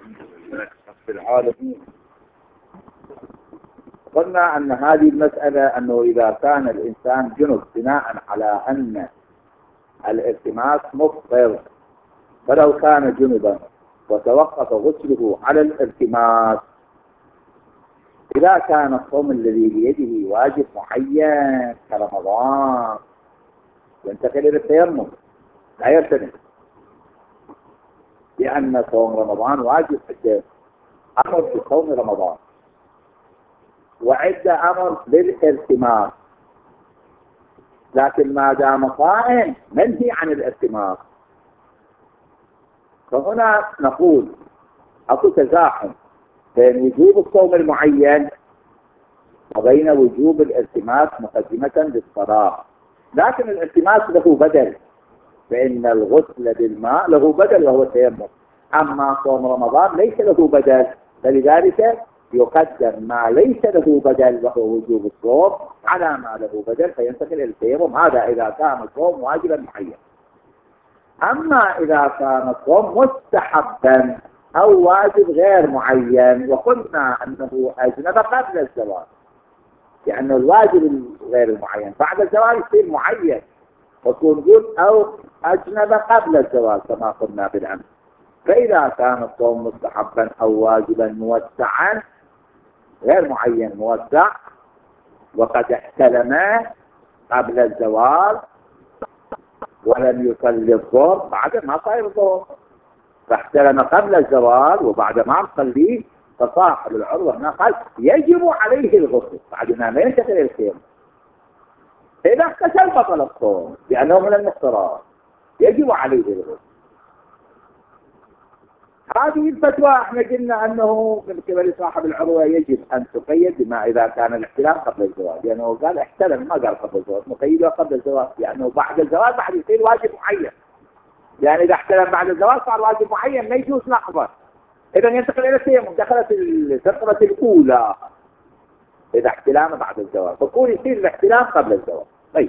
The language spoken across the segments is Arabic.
رب العالمين. قلنا أن هذه المسألة أنه إذا كان الإنسان جنب بناء على أن الالتماس مفطر، فلو كان جنبا وتوقف غسله على الالتماس، إذا كان الصوم الذي بيده واجب معين كرمضان ينتقل إلى التيمم لا يرتمس، لأن صوم رمضان واجب حتى أمر بصوم رمضان وعد أمر بالالتماس، لكن ما دام قائم منهي عن الالتماس. فهنا نقول أكو تزاحم بين وجوب الصوم المعين وبين وجوب الالتماس مقدمة للصلاة. لكن الالتماس له بدل، فإن الغسل بالماء له بدل وهو التيمم، أما صوم رمضان ليس له بدل، فلذلك يقدم ما ليس له بدل وهو وجوب الصوم على ما له بدل فينتقل إلى التيمم. هذا إذا كان الصوم واجبا معين. أما إذا كان الصوم مستحبا أو واجب غير معين، وقلنا أنه أجنب قبل الزواج، لأنه الواجب غير المعين بعد الزواج يصير معين، ونقول أو أجنب قبل الزواج كما قلنا بالأمس. فإذا كان الصوم مستحبا أو واجبا موسعا غير معين موسع وقد احتلم قبل الزواج ولم يصلي الظهر بعد ما صار الظهر، فاحتلم قبل الزواج وبعد ما صليه، فصاحب العروة هنا قال يجب عليه الغسل بعد ما ينتقل إلى الخير. إذا اغتسل بطل الصوم لأنه من المفترض يجب عليه الغسل. هذه الفتوى احنا قلنا انه من قبل صاحب العروة يجب ان تقيد بما اذا كان الاحتلام قبل الزواج، لانه يعني قال احتلم ما قال قبل الزواج، مقيده قبل الزواج، لانه يعني بعد الزواج بعد يصير واجب معين. يعني اذا احتلم بعد الزواج صار واجب معين ما يجوز لحظه، اذا ينتقل الى التيمم، دخلت الفتره الاولى اذا احتلام بعد الزواج، فكون يصير الاحتلام قبل الزواج. طيب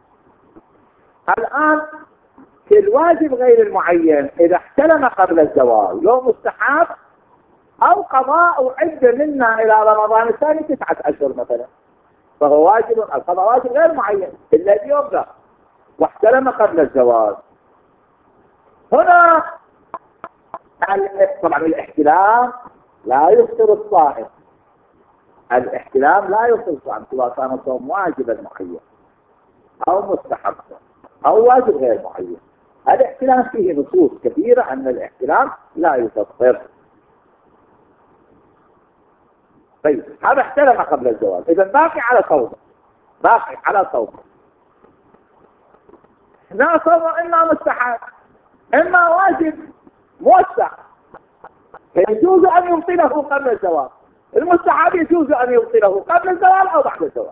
الان في الواجب غير المعين إذا احتلم قبل الزواج لو مستحب أو قضاء عدة منا إلى رمضان الثاني 9 أشهر مثلا، فهو واجب، القضاء واجب غير معين إلا اليوم ده، واحتلم قبل الزواج. هنا طبعا الاحتلام لا يفطر الصائم، الاحتلام لا يفطر الصائم سواء كان الصوم واجبا معين أو مستحبا أو واجب غير معين. الاحتلام فيه نصوص كثيرة أن الاحتلام لا يفطر. طيب هذا احتلم قبل الزواج، إذا باقي على صوم، باقي على صوم. لا صوم إما مستحب إما واجب موسع، فيجوز أن يبطله قبل الزواج. المستحب يجوز أن يبطله قبل الزواج أو بعد الزواج.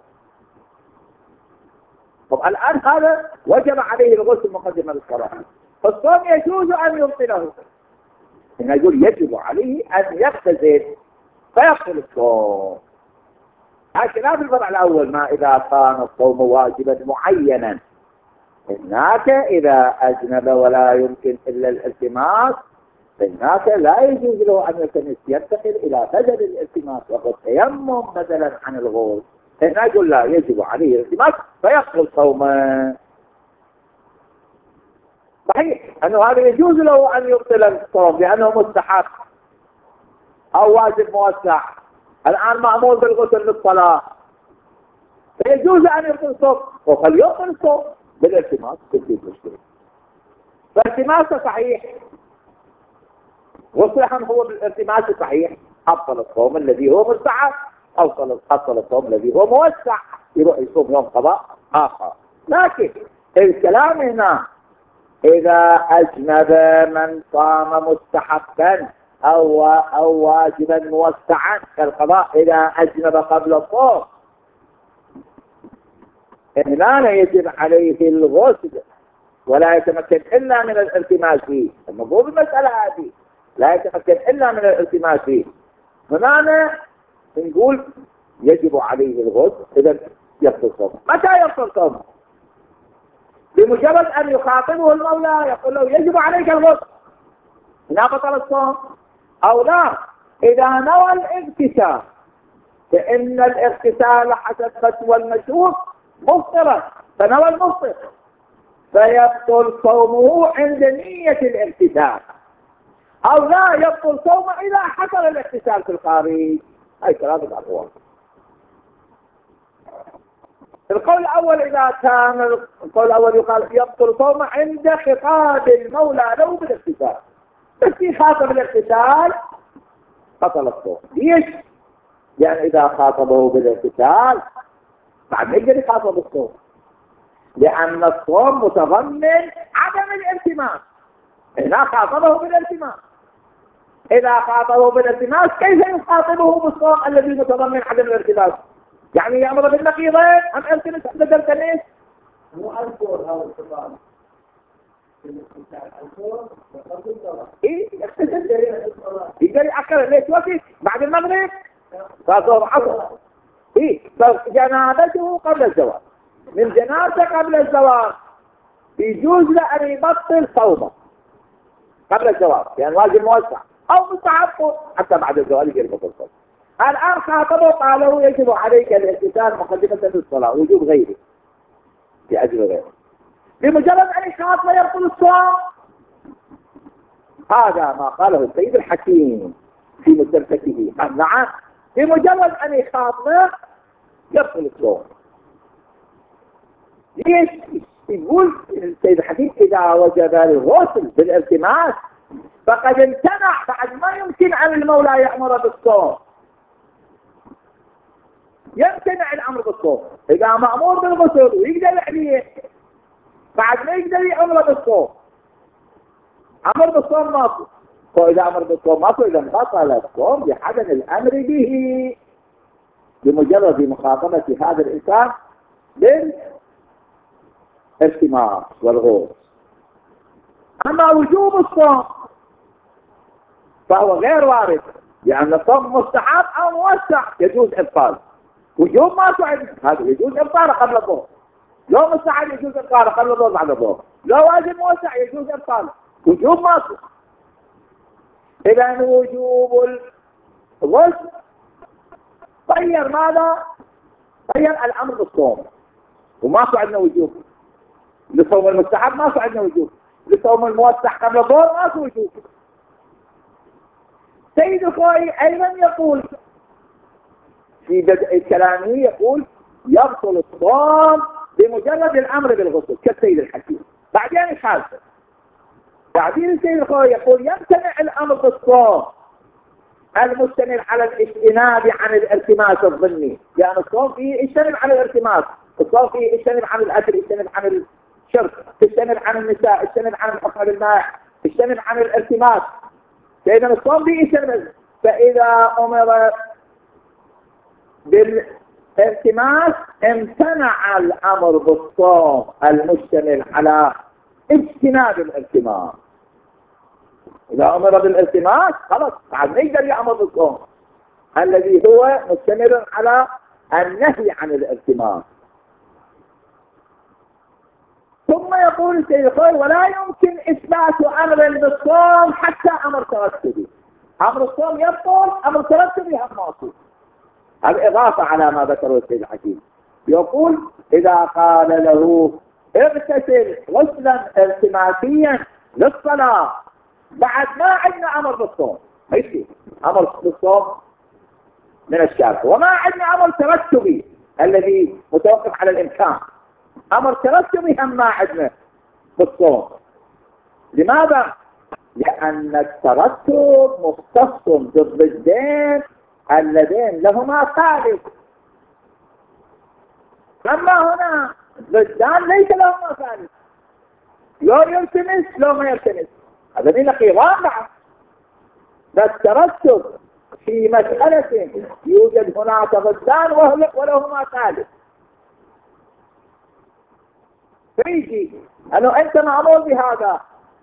طب الآن هذا وجب عليه الغسل مقدمة للصلاة، فالصوم يجوز أن يبطله. هنا يقول يجب عليه أن يغتسل فيبطل الصوم. لكن لا في الفرع الأول ما إذا كان الصوم واجبا معينا، هناك إذا أجنب ولا يمكن إلا الالتماس، هناك لا يجوز له أن ينتقل إلى بدل الالتماس وهو التيمم بدلا عن الغسل. هنا يقول لا يجب عليه الالتماس فيبطل صومه. صحيح أنه هذا يجوز له أن يبطل الصوم لأنه مستحب أو واجب موسع، الآن مأمور بالغسل للصلاة، فيجوز أن يبطل الصوم وفليبطل الصوم بالالتماس تجيب مشكلة. فالالتماس صحيح وصلحا هو بالالتماس صحيح، أبطل الصوم الذي هو مستحب، أبطل الصوم الذي هو موسع، يروح يصوم يوم قضاء آخر. لكن الكلام هنا إذا أجنب من صام مستحبا أو واجبا موسعا كالقضاء، إذا أجنب قبل الصوم لا يجب عليه الغسل ولا يتمكن إلا من الالتماس فيه. المفروض المسألة هذه لا يتمكن إلا من الالتماس فيه. هنا نقول يجب عليه الغسل إذا يبطل صومه. متى يبطل صومه؟ بمجرد أن يخاطبه المولى يقول له يجب عليك الغسل، هنا بطل الصوم. أو لا. إذا نوى الاغتسال فإن الاغتسال حسب فتوى المشهور مفطرا، فنوى المفطر فيبطل صومه عند نية الاغتسال، أو لا يبطل صومه إذا حصل الاغتسال في الخارج. هاي ثلاثة أقوال. القول الأول إذا كان القول الأول يقال يبطل صومه عند خطاب المولى له بالاغتسال، بس خاطب الاغتسال بطل الصوم. ليش؟ يعني إذا خاطبه بالاغتسال بعد ما يقدر يخاطب الصوم، لأن الصوم متضمن عدم الالتماس. إذا خاطبه بالالتماس، إذا خاطبه بالالتماس كيف يخاطبه بالصوم الذي متضمن عدم الالتماس؟ يعني يأمر بالنقيضين أم التمس بدل تميس؟ مو الكور هذا الخطاب. إيه يقدر يأخر ليش وقت بعد المغرب فصوم عصر. إيه فجنابته قبل الزواج، من جنابته قبل الزواج يجوز له أن يبطل صومه قبل الزواج، يعني واجب موسع أو مستحب حتى بعد الزواج يقدر يبطل صومه. الآن خاطبه قالوا يجب عليك الاغتسال مقدمة للصلاة، وجوب غيره في أجل غيره. بمجرد أن يخاطبه يبطل الصوم. هذا ما قاله السيد الحكيم في مستمسكه. نعم، بمجرد أن يخاطبه يبطل الصوم. ليش؟ يقول السيد الحكيم إذا وجب الغسل بالالتماس فقد امتنع، بعد ما يمكن عن المولى يأمر بالصوم، يمتنع الأمر بالصوم. إذا مأمور بالغسل ويقدر عليه بعد ما يقدر يأمر بالصوم، أمر بالصوم ماكو. وإذا أمر بالصوم ماكو، إذا بطل الصوم بعدم الأمر به بمجرد مخاطبة هذا الإنسان بالالتماس والغوص. أما وجوب الصوم فهو غير وارد، لأن الصوم مستحب أو موسع يجوز إبطاله. وجوب ما عندنا، هذا يجوز إبطاله قبل الظهر. لو مستحب يجوز إبطاله قبل الظهر بعد الظهر. لو واجب موسع يجوز إبطاله. وجوب ماكو. إذا وجوب الغسل غير ماذا؟ غير الأمر بالصوم، وماكو عندنا وجوب. للصوم المستحب ماكو عندنا وجوب، للصوم الموسع قبل الظهر ماكو وجوب. سيد الخوي أيضا يقول في بدء كلامه، يقول يبطل الصوم بمجرد الأمر بالغسل كالسيد الحكيم. بعدين يحاسب. بعدين السيد الخوي يقول يمتنع الأمر بالصوم المشتمل على الاجتناب عن الالتماس الظني، يعني الصوم فيه يجتنب عن الالتماس، الصوم فيه يجتنب عن الأكل، يجتنب عن الشرب، يجتنب عن النساء، يجتنب عن الحكم بالماء، يجتنب عن الالتماس. فإذا الصوم فيه يجتنب، فإذا أمر بالالتماس امتنع الأمر بالصوم المشتمل على اجتناب الالتماس. إذا أمر بالالتماس خلاص بعد ما يقدر يأمر بالصوم الذي هو مشتمل على النهي عن الالتماس. ثم يقول السيد الخوي ولا يمكن إثبات أمر بالصوم حتى أمر ترتبي. أمر الصوم يبطل، أمر ترتبي هم ماكو. الإضافة على ما ذكره السيد الحكيم، يقول إذا قال له اغتسل غسلا التماسيا للصلاة بعد ما عندنا أمر بالصوم، ما يصير أمر بالصوم من الشارع، وما عندنا أمر ترتبي الذي متوقف على الإمكان. أمر ترتبي هم ما عندنا بالصوم. لماذا؟ لأن الترتب مختص بالضدين اللذين لهما ثالث، أما هنا ضدان ليس لهما ثالث، لو يلتمس لو ما يلتمس، هذا من نقيضان معه. فالترتب في مسألة يوجد هناك ضدان ولهما ثالث، فيجي أنه أنت مأمور بهذا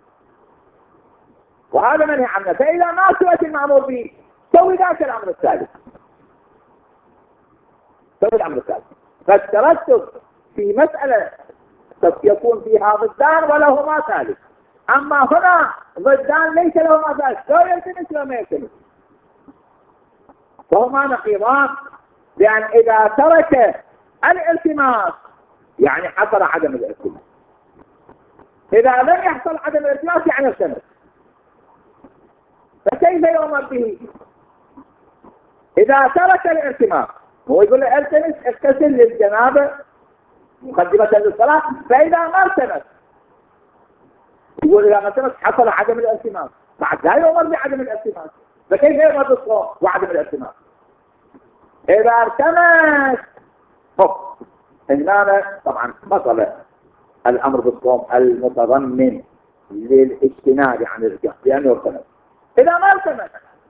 وهذا منهي عنه، فإذا ما سويت المأمور به سوي ذاك الأمر الثالث، سوي الأمر الثالث. فالترتب في مسألة يكون فيها ضدان ولهما ثالث، أما هنا ضدان ليس لهما ذلك، لا يلتمس ولا ما يلتمس، فهما نقيضان. لأن إذا ترك الالتماس يعني حصل عدم الالتماس، إذا لم يحصل عدم الالتماس يعني التمس، فكيف يؤمر به؟ إذا ترك الالتماس، هو يقول له التمس اغتسل للجنابة مقدمة للصلاة، فإذا ما التمس يقول إذا ما التمس حصل عدم الالتماس، بعد لا يؤمر بعدم الالتماس، فكيف يؤمر بالصوم وعدم الالتماس؟ إذا التمس هنا طبعا بطل الأمر بالصوم المتضمن للاجتناب عن الرجال لأنه التمس. إذا ما التمس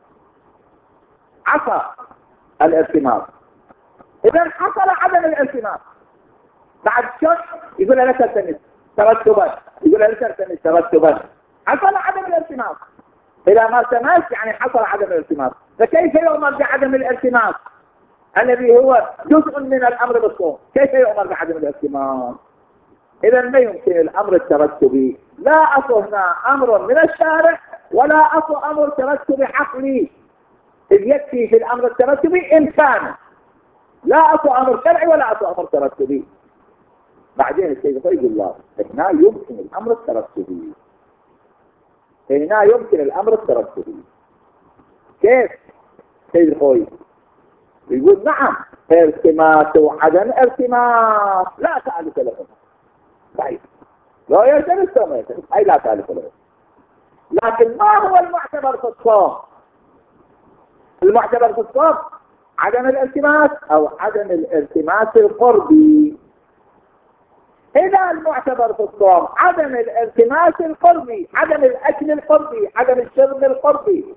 عصى الالتماس، إذا حصل عدم الالتماس بعد شهر يقول لا تلتمس ترتبا، يقول لا تلتمس ترتبا، حصل عدم الالتماس. إذا ما التمس يعني حصل عدم الالتماس، فكيف يؤمر بعدم الالتماس الذي هو جزء من الأمر بالصوم؟ كيف يؤمر بعدم الالتماس؟ إذا ما يمكن الأمر الترتبي، لا أصل هنا أمر من الشارع ولا أصل أمر ترتبي عقلي، إذ يكفي في الأمر الترتبي إمكانه، لا أصل أمر شرعي ولا أصل أمر ترتبي. بعدين السيد يقول الله هنا يمكن الأمر الترتبي، هنا يمكن الأمر الترتبي. كيف؟ سيد خوي يقول نعم التماس وعدم التماس لا تعرف لهم، طيب لا يلتمس وما يلتمس أي لا تعرف لهم، لكن ما هو المعتبر في الصوم؟ المعتبر في الصوم عدم الالتماس أو عدم الالتماس القربي. إذا المعتبر في الصوم عدم الالتماس القربي، عدم الأكل القربي، عدم الشرب القربي،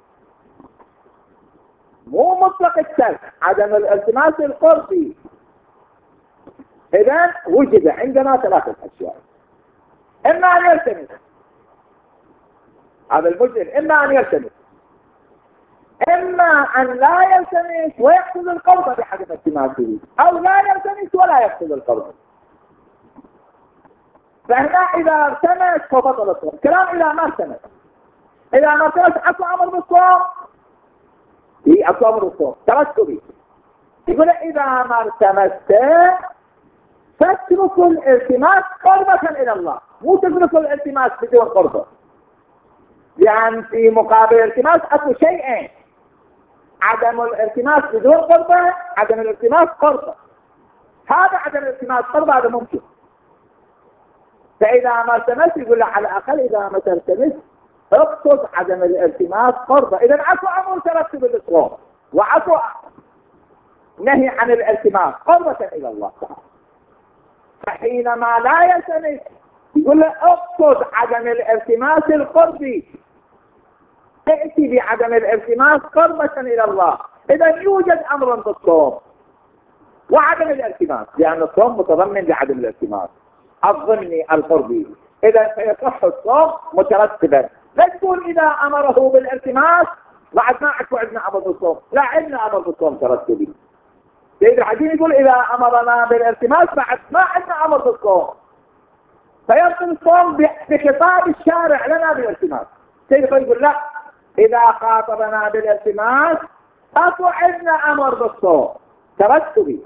مو مطلق الترك، عدم الالتماس القربي، إذا وجد عندنا ثلاثة أشياء: إما أن يلتمس هذا المجرم، إما أن يلتمس، إما أن لا يلتمس ويقصد القرب بعدم التماسه، أو لا يلتمس ولا يقصد القرب. فهنا إذا التمس فبطل الصوم. كلام إذا ما التمس، إذا ما التمس أصل أمر بالصوم، هي أصل أمر بالصوم ترتبي. يقول إذا ما التمست فاتركوا الالتماس قربة إلى الله، مو تتركوا الالتماس بدون قربة، لأن في مقابل الالتماس أكو شيئين: عدم الالتماس بدون قربة، عدم الالتماس قربة. هذا عدم الالتماس قربة هذا ممكن. فإذا ما التمس يقول له على الأقل إذا ما تلتمس اقصد عدم الالتماس قربة. إذا عفو أمر ترتب الإصرار وعفو نهي عن الالتماس قربة إلى الله تعالى. فحينما لا يلتمس يقول له اقصد عدم الالتماس القربي، تأتي بعدم الالتماس قربة إلى الله. إذا يوجد أمر بالصوم وعدم الالتماس، لأن الصوم متضمن لعدم الالتماس الضمني القربي، إذا سيصح الصوم مترتبا. لا تقول إذا أمره بالالتماس بعد ما عندنا أمر بالصوم، لا عندنا أمر بالصوم ترتبي. سيد الحديث يقول إذا أمرنا بالالتماس بعد ما عندنا أمر بالصوم، فيبطل الصوم بخطاب الشارع لنا بالالتماس. سيد يقول لا، إذا خاطبنا بالالتماس أكو عندنا أمر بالصوم ترتبي،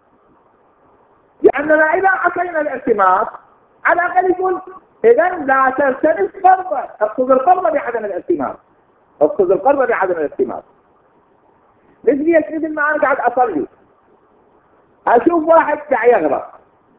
لأننا إذا عطينا الالتماس على الأقل يقول إذا لا تلتمس قربة، اقصد القربة بعدم الالتماس، اقصد القربة بعدم الالتماس. مثل ما أنا قاعد أصلي أشوف واحد قاعد يغرق،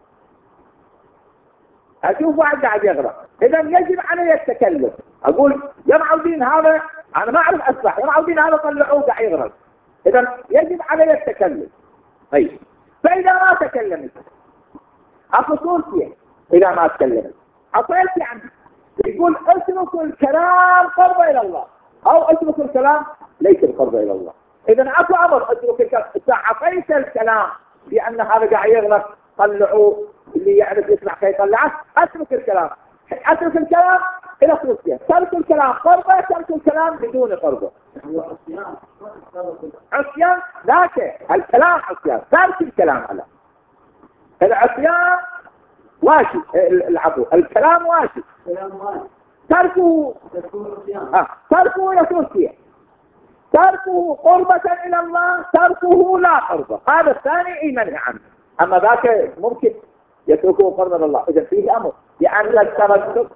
أشوف واحد قاعد يغرق، إذا يجب علي التكلم، أقول يا معودين هذا أنا ما أعرف أسبح، يا معودين هذا طلعوه قاعد يغرق، إذا يجب علي التكلم. طيب فإذا ما تكلمت أخصوصية، إذا ما تكلمت أطيت يعني يقول اتركوا الكلام قرب إلى الله، أو اتركوا الكلام ليس القرب إلى الله. إذا أكو أمر اترك الكلام، إذا أعطيت الكلام لأن هذا قاعد يغلق طلعوه، اللي يعرف يسمع شيء يطلعه، اترك الكلام، اترك الكلام إلى خصوصية، ترك الكلام قربة، ترك الكلام بدون قربة. عصيان ذاك الكلام عصيان، ترك الكلام على العصيان واجب، العفو الكلام واجب، تركه يكون فيه، تركه قربة إلى الله، تركه لا قربة، هذا الثاني أي منهي عنه. أما ذاك ممكن يتركه قربة إلى الله، إذا فيه أمر لأن التردد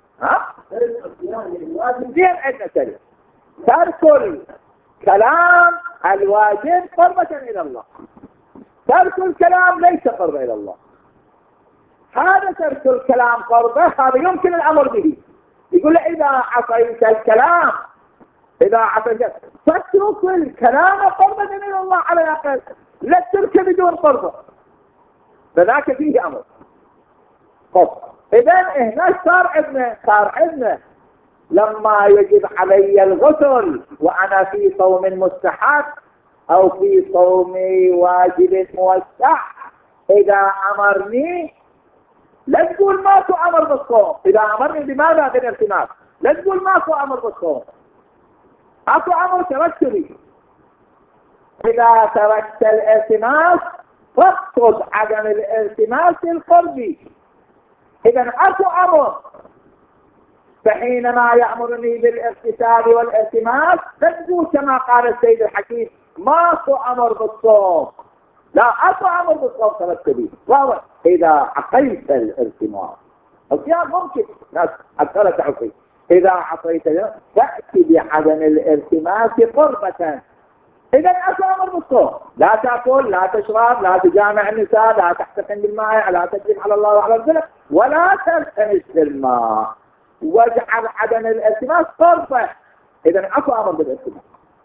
زين عندنا سليم. ترك الكلام الواجب قربة إلى الله، ترك الكلام ليس قربة إلى الله. هذا ترك الكلام قربة، هذا يمكن الأمر به. يقول إذا عصيت الكلام، إذا عصيت فاترك الكلام قربة إلى الله على الأقل، لا تترك بدون قربة، فذاك فيه أمر. إذا هنا صار عندنا لما يجب علي الغسل وأنا في صوم مستحب أو في صوم واجب موسع، إذا أمرني لا تقول ماكو أمر بالصوم. إذا أمرني بماذا؟ بالالتماس. لا تقول ماكو أمر بالصوم، اكو أمر تركتني. إذا تركت الالتماس فاقصد عدم الالتماس القربي. إذا اكو أمر، فحينما يأمرني بالاغتسال والالتماس لا تقول كما قال السيد الحكيم ماكو أمر بالصوم، لا اكو امر بالصوم ترتبي. واضح؟ اذا عصيت الالتماس، الصيام ممكن ناس اكثر تعصي، اذا عصيت تاتي بعدم الالتماس قربة. اذا اكو امر بالصوم، لا تاكل، لا تشرب، لا تجامع النساء، لا تحتقن بالماء، لا تكذب على الله وعلى رسوله، ولا تلتمس بالماء، واجعل عدم الالتماس قربة. اذا اكو امر بالالتماس.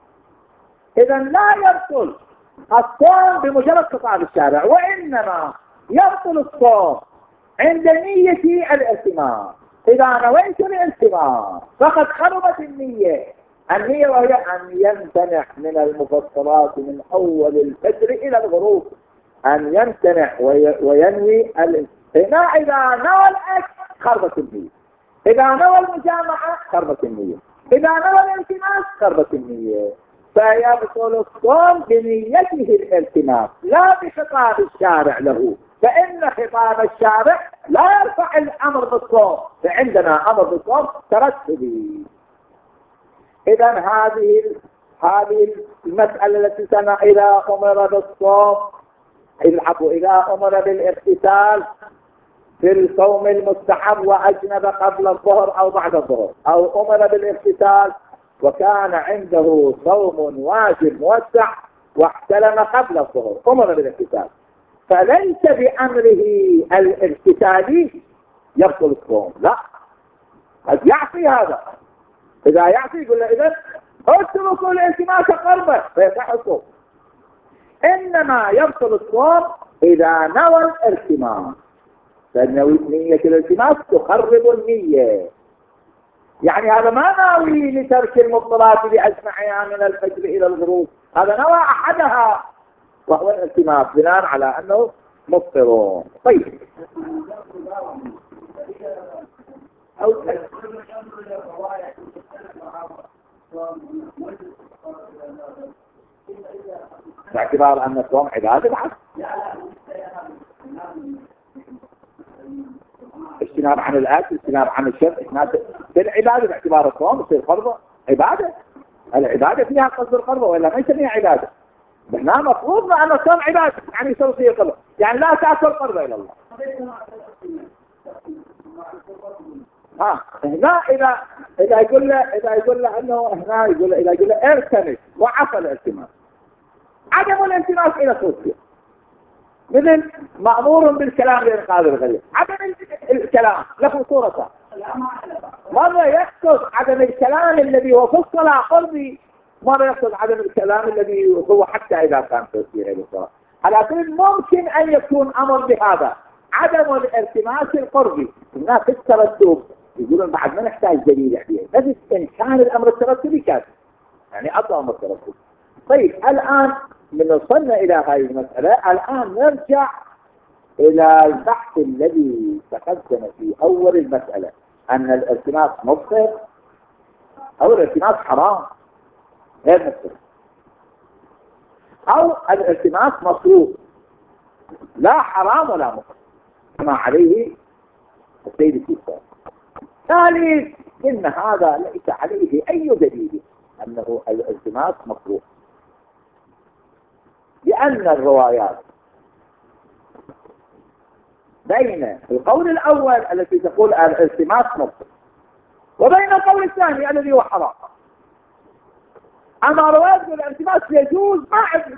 اذا لا يبطل الصوم بمجرد خطاب الشارع، وإنما يبطل الصوم عند نية الالتماس. إذا نويت الالتماس فقد خربت النية وهي أن يمتنع من المفطرات من أول الفجر إلى الغروب، أن يمتنع وينوي هنا. إذا نوى الأكل خربت النية، إذا نوى المجامعة خربت النية، إذا نوى الالتماس خربت النية. فيبطل الصوم بنيته الالتماس لا بخطاب الشارع له، فإن خطاب الشارع لا يرفع الأمر بالصوم، فعندنا أمر بالصوم ترتبي. إذا هذه المسألة التي إذا أمر بالصوم إذا أمر بالاغتسال في الصوم المستحب وأجنب قبل الظهر أو بعد الظهر، أو أمر بالاغتسال وكان عنده صوم واجب موسع واحتلم قبل الظهر، أمر بالاغتسال، فليس بأمره الاغتسالي يبطل الصوم، لا، قد يعصي هذا. إذا يعصي يقول له إذا اتركوا الالتماس قربه فيصح الصوم. إنما يبطل الصوم إذا نوى الالتماس، لأن نية الالتماس تخرب النية. يعني هذا ما ناوي لترك المبطلات بأجمعها من الفجر إلى الغروب، هذا نوى أحدها وهو الالتماس بناء على أنه مفطر. طيب، باعتبار أن الصوم عبادة بعد اجتناب عن الأكل، اجتناب عن الشرب، اجتناب بالعبادة باعتبار الصوم يصير فرض عبادة. العبادة فيها قصد القربة ولا ما يسميها عبادة؟ نحن مفروض أن الصوم عبادة، يعني يصير فيه قربة، يعني لا تأكل قربة إلى الله. هنا إذا يقول له أنه هنا إذا يقول له ارتمس وعفى الالتماس، عدم الالتماس إلى صوتيه مثل مأمور بالكلام لإنقاذ الغير، عدم الكلام له صورته، مرة يقصد عدم الكلام الذي هو في الصلاة قربي، مرة يقصد عدم الكلام الذي هو حتى إذا كان في الصلاة. على كل ممكن أن يكون أمر بهذا عدم الالتماس القربي. الناس الترتب يقولون بعد ما نحتاج دليل عليه، بس إن كان الأمر الترتبي كافي، يعني أطلع أمر الترتبي. طيب، الآن من وصلنا إلى هذه المسألة، الآن نرجع إلى البحث الذي تقدم في أول المسألة، أن الالتماس مبطل أو الالتماس حرام غير مبطل، أو الالتماس مطلوب لا حرام ولا مبطل كما عليه السيد الكتاب. ثالث إن هذا ليس عليه أي دليل أنه الالتماس مكروه، لأن الروايات بين القول الأول التي تقول الالتماس مكروه وبين القول الثاني الذي هو حرام. أما روايات الالتماس يجوز ما عندنا.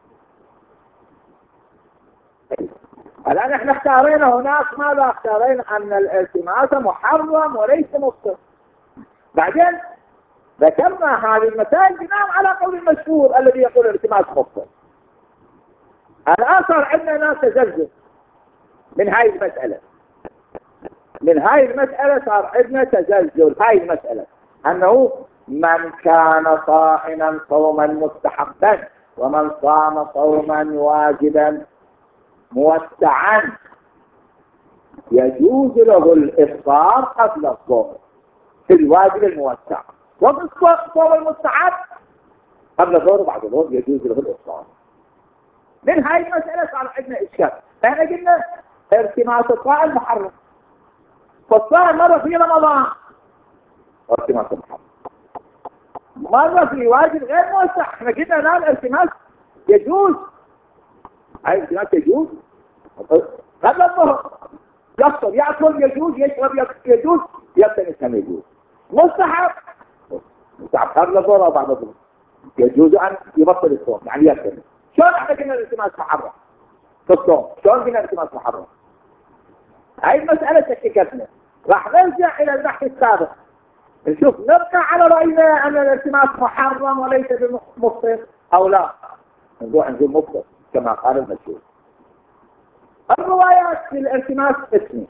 الآن احنا اختارينا هناك ماذا؟ اختارينا أن الالتماس محرم وليس مفطر. بعدين ذكرنا هذه المسائل بناء على قول المشهور الذي يقول الالتماس مفطر. الآن صار عندنا تزلزل من هاي المسألة. من هاي المسألة صار عندنا تزلزل. هاي المسألة أنه من كان صائما صوما مستحبا ومن صام صوما واجبا موسعا يجوز له الإفطار قبل الصوم في الواجب الموسع، وفي الصوم المستحب قبل الظهر وبعد الظهر يجوز له الإفطار. من هاي المسألة صار عندنا إشكال. احنا قلنا التماس الصائم محرم، فالصائم مرة في رمضان التماس محرم، مرة في واجب غير موسع. احنا قلنا الآن الالتماس يجوز. هاي الالتماس يجوز قبل الظهر، يفطر يأكل يجوز، يشرب يجوز، يلتمس هم يجوز. مستحب قبل الظهر أو بعد الظهر يجوز أن يبطل الصوم، يعني يلتمس. شلون احنا قلنا الالتماس محرم في الصوم؟ شلون قلنا الالتماس محرم؟ هاي المسألة تشككتنا. راح نرجع إلى البحث السابق نشوف نبقى على رأينا أن الالتماس محرم وليس بمفطر أو لا. نقول مفطر كما قال المشهور. الروايات في الالتماس اسمي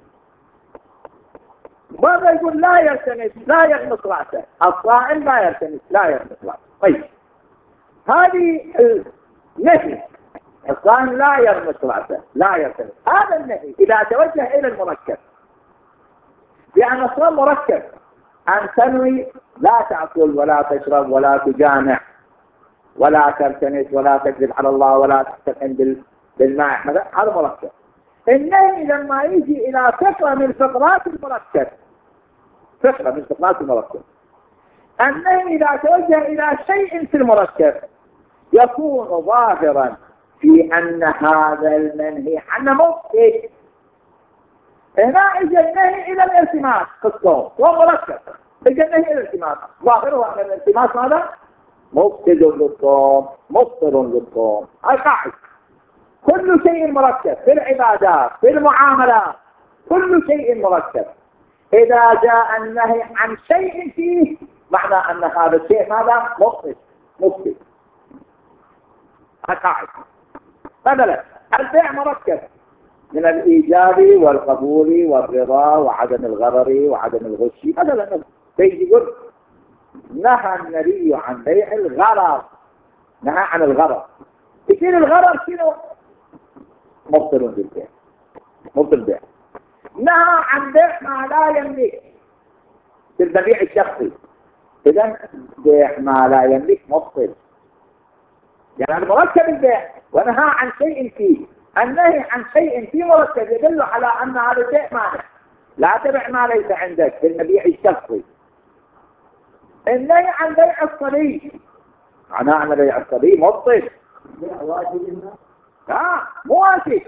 ماذا يقول؟ لا يلتمس، لا يغمس رأسه. الصائم لا يلتمس، لا يغمس رأسه. طيب هذه النهي، الصائم لا يغمس رأسه لا يلتمس، هذا النهي إذا توجه إلى المركب، لأن الصوم مركب، أن تنوي لا تأكل ولا تشرب ولا تجامع ولا تلتمس ولا تكذب على الله ولا تحتقن بالماء، هذا مركب. النهي لما يجي إلى فقرة من فقرات المركب، فقرة من فقرات المركب، النهي إذا توجه إلى شيء في المركب يكون ظاهرا في أن هذا المنهي عنه مفسد. هنا اجى النهي إلى الالتماس في الصوم، هو مركب، اجى النهي إلى الالتماس، ظاهره أن الالتماس هذا مفسد للصوم مفطر للصوم. القاعدة كل شيء مركب في العبادات في المعاملات، كل شيء مركب. إذا جاء النهي عن شيء فيه معنى أن هذا الشيء ماذا؟ مفسد. القاعدة مثلا البيع مركب من الإيجاب والقبول والرضا وعدم الغرر وعدم الغش. مثلا يقول نهى النبي عن بيع الغرر، نهى عن الغرر. يصير الغرر شنو؟ مبطل بالبيع، مبطل بيع. نهى عن بيع ما لا يملك في البيع الشخصي، إذا بيع ما لا يملك مبطل، يعني مركب البيع. ونهى عن شيء فيه، النهي عن شيء فيه مركب يدل على أن هذا الشيء مانع. لا تبع ما ليس عندك في المبيع الشخصي. النهي عن بيع الصليب، معناه أن بيع الصليب مبطل. مو واجب.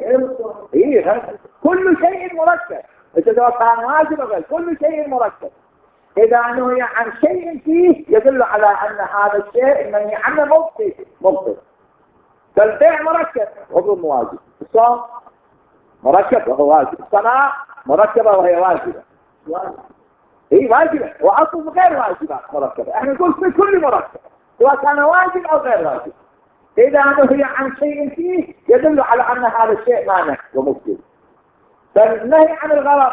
كل شيء مركب، إذا كان واجب غير كل شيء مركب. إذا نهي عن شيء فيه يدل على أن هذا الشيء المنهي عنه مبطل. فالبيع مركب وهو واجب، الصوم مركب وهو واجب، الصلاة مركبة وهي واجبة. هي واجبة وأصل غير واجبة مركبة. احنا نقول في كل مركب سواء كان واجب أو غير واجب. إذا نهي عن شيء فيه يدل على أن هذا الشيء مانع ومفسد. فالنهي عن الغرض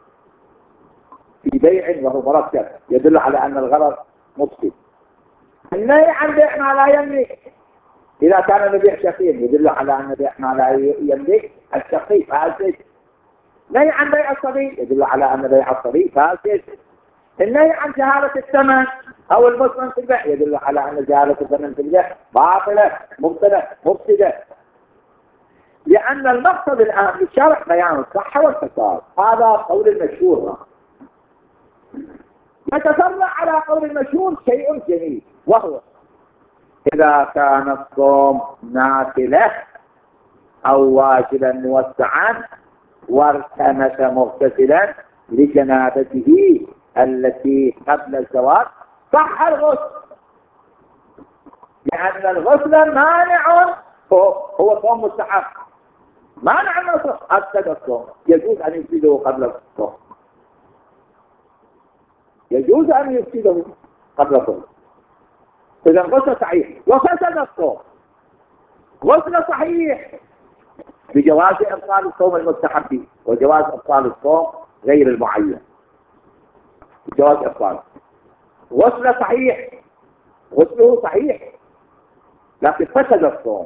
في بيع وهو مركب يدل على أن الغرض مفسد. النهي عن بيع ما لا يملك إذا كان البيع شخير يدل على أن بيع ما لا يملك الشخير فاسد. النهي عن بيع الصبي يدل على أن بيع الصبي فاسد. النهي عن جهالة الثمن أو المثمن في البيع يدل على أن جهالة الثمن في البيع باطلة مبطلة مفسدة. لأن المقصد الآن للشرع بيان الصحة والفساد، هذا قول المشهور. فتفرع على قول المشهور شيء جميل، وهو إذا كان الصوم نافلة أو واجبا موسعا وارتمس مغتسلا لجنابته التي قبل الزواج صح الغسل، لأن الغسل مانع، هو صوم مستحب مانع من الصوم، أفسد الصوم، يجوز أن يفسده قبل الصوم، يجوز أن يفسده قبل الصوم. إذا الغسل صحيح وفسد الصوم، غسل صحيح بجواز إبطال الصوم المستحب وجواز إبطال الصوم غير المعين، بجواز إبطال غسل صحيح، غسله صحيح لكن فسد الصوم.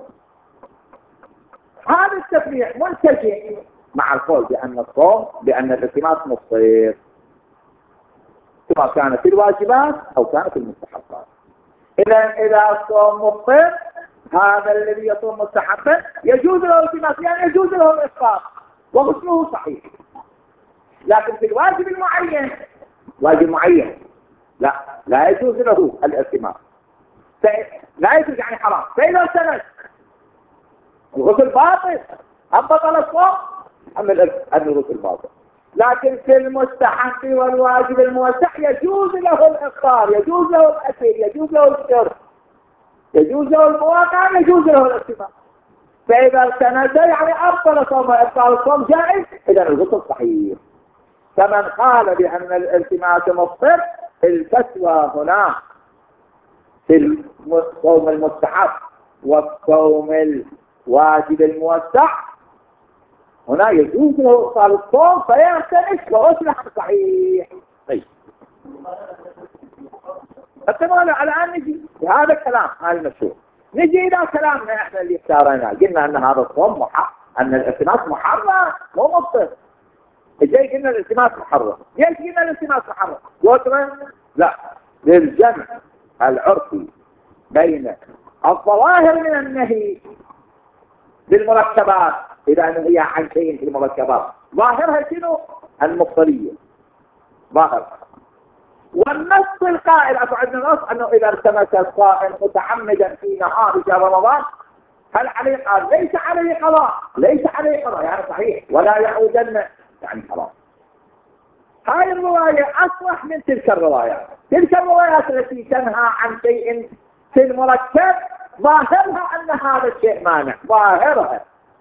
هذا التفريع منتجع مع القول بأن الصوم بأن الالتماس مفطر سواء كانت في الواجبات أو كانت في المستحبات. إذا الصوم مفطر هذا الذي يصوم مستحبا يجوز له التماس، يعني يجوز له الإفطار وغسله صحيح، لكن في الواجب المعين واجب معين لا يجوز له الالتماس، لا يجوز يعني حرام. فإذا ارتمس الغسل باطل، أبطل الصوم أم الغسل باطل. لكن في المستحب والواجب الموسع يجوز له الإفطار، يجوز له الأكل، يجوز له الشرب، يجوز له المواقع، يجوز له الالتماس. فإذا التمس يعني أبطل صوم، إبطال الصوم جائز، إذا الغسل صحيح. فمن قال بأن الالتماس مفطر الفتوى هنا في الصوم المستحب والصوم الواجب الموسع هنا يجوز له إبطال الصوم فيلتمس وغسله صحيح. طيب التمام الآن نجي هذا الكلام هذا المشهور، نجي إلى كلامنا احنا اللي اختارنا، قلنا أن هذا الصوم أن الالتماس محرم مو مفطر. ازاي قلنا الالتماس محرم؟ ليش قلنا الالتماس محرم؟ قلنا لا، للجمع العرفي بين الظواهر من النهي بالمركبات، إذا نهي عن شيء في المركبات ظاهرها شنو؟ المفطرية ظاهرها، والنص القائل عندنا نص أنه إذا التمس الصائم متعمدا في نهار شهر رمضان هل عليه قال ليس عليه قضاء، ليس عليه قضاء يعني صحيح ولا يعودن يعني حرام. هاي الرواية أصلح من تلك الروايات، تلك الروايات التي تنهى عن شيء في المركب ظاهرها أن هذا الشيء مانع، ظاهرها.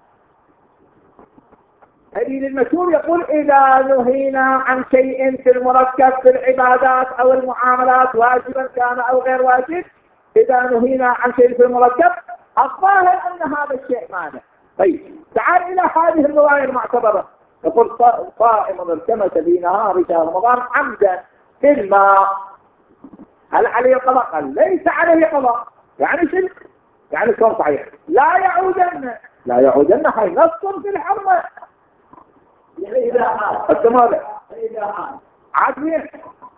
هذه المشهور يقول إذا نهينا عن شيء في المركب في العبادات أو المعاملات واجبا كان أو غير واجب، إذا نهينا عن شيء في المركب الظاهر أن هذا الشيء مانع. طيب تعال إلى هذه الرواية المعتبرة، يقول صائم التمس في نهار شهر رمضان عمدا في الماء هل عليه قضاء؟ قال ليس عليه قضاء، يعني شرك، يعني كون صحيح. لا يعودن، لا يعودن هاي نص في الحرمة، يعني إذا عاد عاد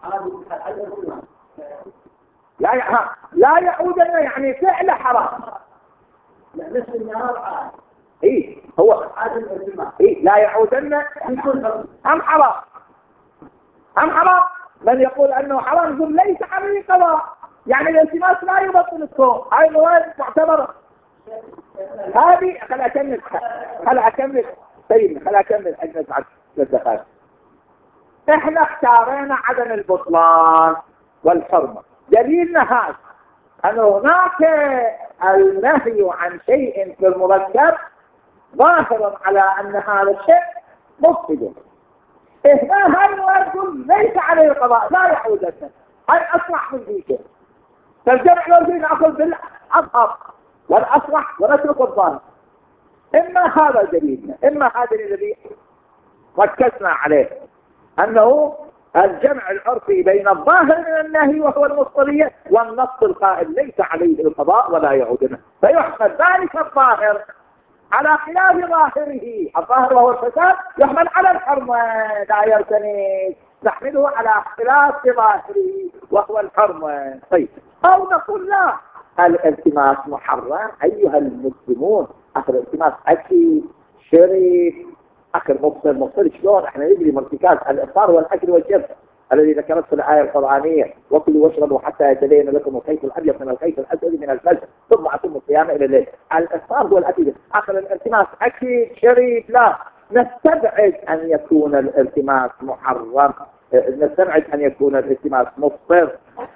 لا يعودن يعني فعل حرام، نفس النهار عاد ايه هو إيه لا يعودن أم حرام، أم حرام. من يقول أنه حرام يقول ليس عليه قضاء، يعني الالتماس لا يبطل الصوم. هاي رواية معتبرة. هذه خل أكمل طيب خل أكمل حجة بعد 3 دقائق. احنا اختارينا عدم البطلان والحرمة، دليلنا هذا أن هناك النهي عن شيء في المركب ظاهر على أن هذا الشيء مفسد. هنا هاي الرجل ليس عليه قضاء لا يعود لنا، هاي أصلح من ذيك. فالجمع لو نأخذ بالأصحاب والأصلح ونترك الظاهر. إما هذا دليلنا، إما هذا الذي ركزنا عليه أنه الجمع العرفي بين الظاهر من النهي وهو المفطرية والنص القائل ليس عليه القضاء ولا يعودنا، فيحمل ذلك الظاهر على خلاف ظاهره، الظاهر وهو الفساد يحمل على الحرمة لا يرتني، نحمله على خلاف ظاهره وهو الحرمة. طيب أو نقول لا الالتماس محرم أيها المسلمون، آخر الالتماس أكل شرب آخر مفطر شلون احنا ندري مرتكاز الإفطار والأكل والشرب الذي ذكرته في الآية القرآنية: وكلوا واشربوا حتى يتبين لكم الخيط الأبيض من الخيط الأسود من الفجر ثم أتموا الصيام إلى الليل. الإفطار هو الأكل. آخر الالتماس أكيد شريف، لا نستبعد أن يكون الالتماس محرم، نستبعد أن يكون الالتماس مفطر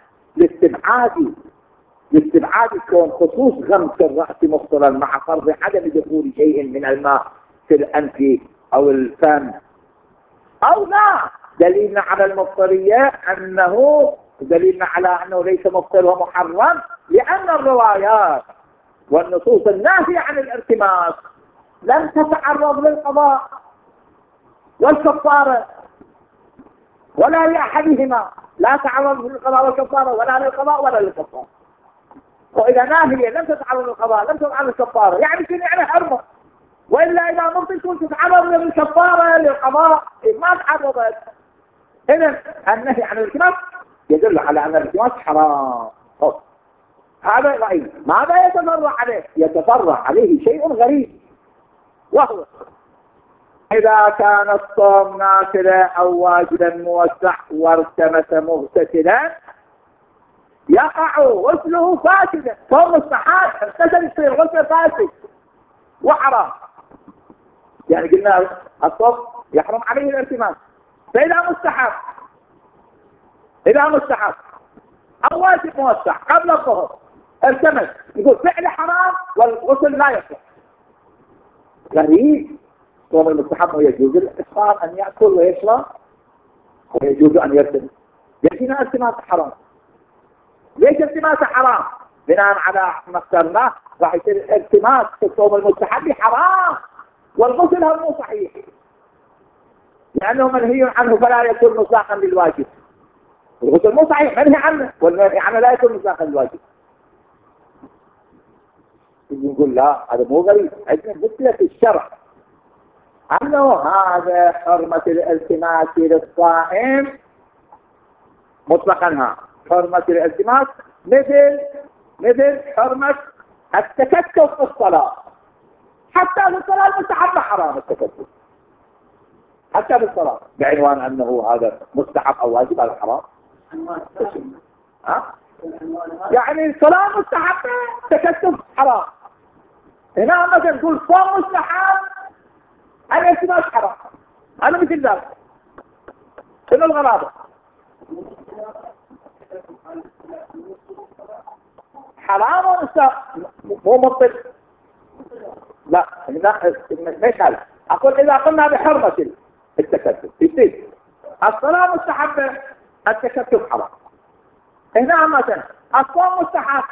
لاستبعاد كون خصوص غمس الرأس مفطرا مع فرض عدم دخول شيء من الماء في الأنف أو الفم. أو لا، دليلنا على المفطرية دليلنا على أنه ليس مفطر ومحرم لأن الروايات والنصوص الناهية عن الالتماس لم تتعرض للقضاء والكفارة ولا لأحدهما، لا تعرض للقضاء والكفارة ولا للقضاء ولا للكفارة. وإذا ناهية لم تتعرض للقضاء لم تتعرض للكفارة يعني شنو يعني حرمة؟ وإلا إذا ممكن كنت تتعرض للكفارة للقضاء ما تعرضت. إذن النهي عن الالتماس يدل على أن الالتماس حرام. هذا رأي. ماذا يتفرع عليه؟ يتفرع عليه شيء غريب، وهو إذا كان الصوم نافلة أو واجبا موسع والتمس مغتسلا يقع غسله فاسدا. صوم مستحب اغتسل يصير غسل فاسد وحرام. يعني قلنا الصوم يحرم عليه الالتماس، فإذا مستحب أو واجب موسع قبل الظهر التمس، يقول فعل حرام والغسل لا يصح. غريب. صوم المستحب يجوز الإفطار أن يأكل ويشرب ويجوز أن يرتمس، لكن التماس حرام. ليش التماس حرام؟ بناء على ما اخترناه راح يصير الالتماس في الصوم المستحب حرام والغسل هم مو صحيح، لأنه منهي عنه فلا يكون مصداقا للواجب. الغسل مو صحيح، منهي عنه، والمنهي عنه لا يكون مصداقا للواجب. يقول لا، هذا مو غريب، عندنا مثل في الشرع أنه هذا حرمة الالتماس للصائم مطلقا. حرمة الالتماس مثل حرمة التكتف في الصلاة. حتى في الصلاة المستحب حرام التكتف، حتى في الصلاة، بعنوان أنه هذا مستحب أو واجب على الحرام. يعني الصلاة مستحبة تكتف حرام. هنا مثلا نقول صوم مستحب الالتماس حرام. هذا مثل ذلك. شنو الغرابة؟ حرام مو مبطل. لا ليش هذا؟ أقول إذا قلنا بحرمة التكتف يصير الصلاة مستحبة التكتف حرام. هنا مثلا الصوم مستحب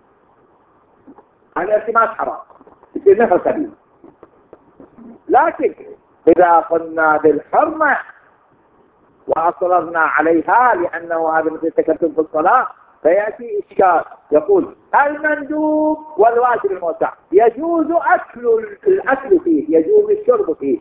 الالتماس حرام، يصير نفس سبيل. لكن إذا قلنا بالحرمة وأصررنا عليها لأنه هذا مثل التكتف في الصلاة فيأتي إشكال. يقول المندوب والواجب الموسع يجوز الأكل فيه، يجوز الشرب فيه،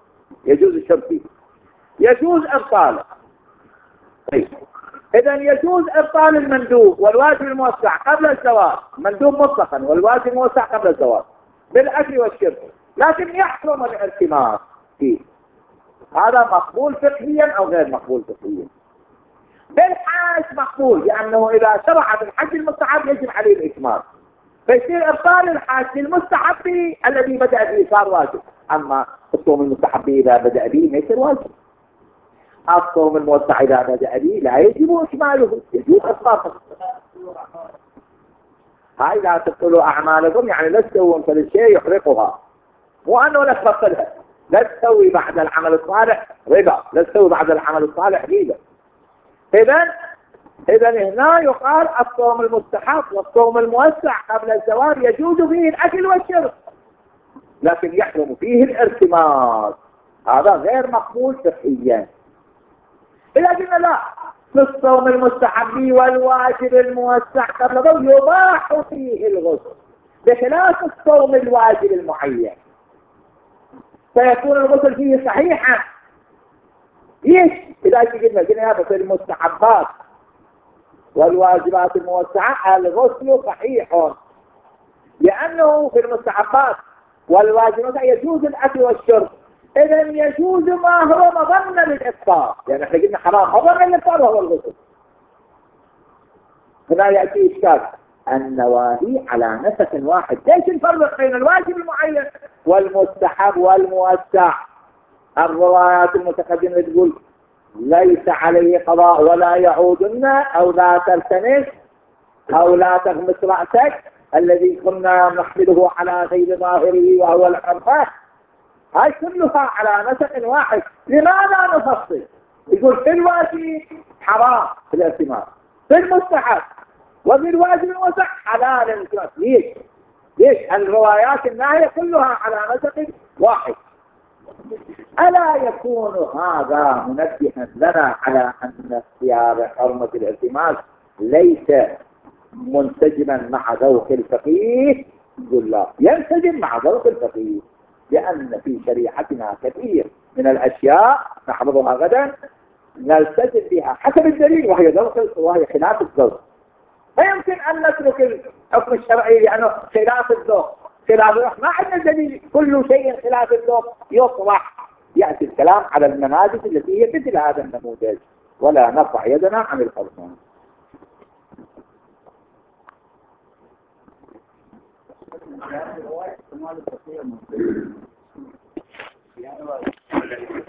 يجوز إبطاله. طيب إذن يجوز إبطال المندوب والواجب الموسع قبل الزواج، مندوب مطلقا والواجب الموسع قبل الزواج بالأكل والشرب، لكن يحرم الالتماس فيه. هذا مقبول فقهيا أو غير مقبول فقهيا؟ بالحاج مقبول، لأنه إذا شرع بالحج المستحب يجب عليه الإتمام، فيصير إبطال الحج المستحب الذي بدأ به صار واجب. أما الصوم المستحب إذا بدأ به ما يصير واجب. الصوم الموسع إذا بدأ به لا يجب إكماله، يجوز إسقاطه. هاي لا تبطلوا أعمالكم، يعني لا تسوون كل شيء يحرقها، مو أنه لا تبطلها. لا تسوي بعد العمل الصالح ربا، لا تسوي بعد العمل الصالح ربا. إذن هنا يقال الصوم المستحب والصوم الموسع قبل الزواج يجوز فيه الأكل والشرب، لكن يحرم فيه الارتماس. هذا غير مقبول فقهيا. إذا قلنا لا، في الصوم المستحب والواجب الموسع قبل الزواج يباح فيه الغسل بخلاف الصوم الواجب المعين، فيكون الغسل فيه صحيحا. ليش؟ إذا قلنا هذا في المستحبات والواجبات الموسعة الغسل صحيح، لأنه في المستحبات والواجبات يجوز الأكل والشرب، إذا يجوز ما هو مظنة للإفطار، يعني احنا قلنا حرام مظنة للإفطار وهو الغسل. هنا يأتي إشكال النواهي على نسق واحد، ليش نفرق بين الواجب المعين والمستحب والموسع؟ الروايات المتقدمة تقول ليس عليه قضاء ولا يعودن، أو لا تلتمس، أو لا تغمس رأسك الذي كنا نحمله على غير ظاهره وهو الحرفة. هاي كلها على نسق واحد، لماذا نفصل؟ يقول في الواجب حرام في الالتماس، في المستحب وفي الواجب الموسع حلال الالتماس. ليش الروايات الناهية كلها على نسق واحد؟ ألا يكون هذا منبها لنا على أن اختيار حرمة الالتماس ليس منسجما مع ذوق الفقيه؟ يقول لا، ينسجم مع ذوق الفقيه، لأن في شريعتنا كثير من الأشياء نحفظها غدا نلتزم بها حسب الدليل وهي خلاف الذوق. لا يمكن أن نترك الحكم الشرعي لأنه خلاف الذوق. ما عندنا دليل، كل شيء خلاف الذوق يطرح. يأتي الكلام على النماذج التي هي مثل هذا النموذج، ولا نرفع يدنا عن الحرمان. يعني